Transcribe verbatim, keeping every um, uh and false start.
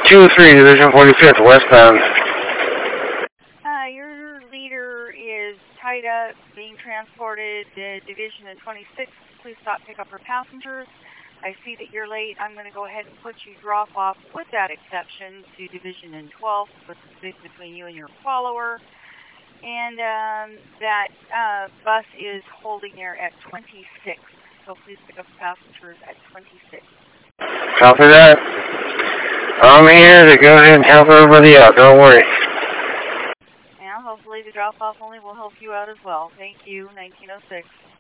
two three, Division forty-fifth, westbound. Uh, your leader is tied up, being transported to Division and twenty-six. Please stop, pick up her passengers. I see that you're late. I'm going to go ahead and put you drop off with that exception to Division and twelve, with the space between you and your follower. And um, that uh, bus is holding there at twenty-six. So please pick up passengers at twenty-six. Copy that. I'm here to go ahead and help everybody out. Don't worry. And hopefully the drop-off only will help you out as well. Thank you, nineteen oh six.